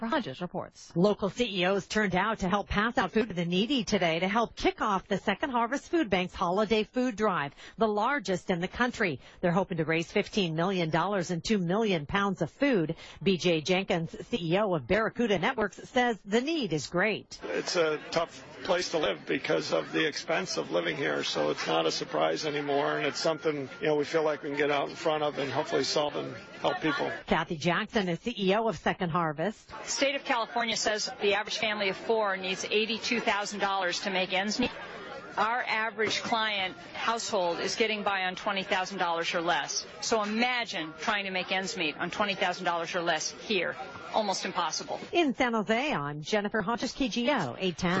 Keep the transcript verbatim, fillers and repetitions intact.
Hodges reports. Local C E Os turned out to help pass out food to the needy today to help kick off the Second Harvest Food Bank's holiday food drive, the largest in the country. They're hoping to raise fifteen million dollars and two million pounds of food. B J Jenkins, C E O of Barracuda Networks, says the need is great. It's a tough place to live because of the expense of living here, so it's not a surprise anymore, and it's something, you know, we feel like we can get out in front of and hopefully solve and help people. Kathy Jackson is C E O of Second Harvest. The state of California says the average family of four needs eighty-two thousand dollars to make ends meet. Our average client household is getting by on twenty thousand dollars or less. So imagine trying to make ends meet on twenty thousand dollars or less here. Almost impossible. In San Jose, I'm Jennifer Hodges, K G O eight ten.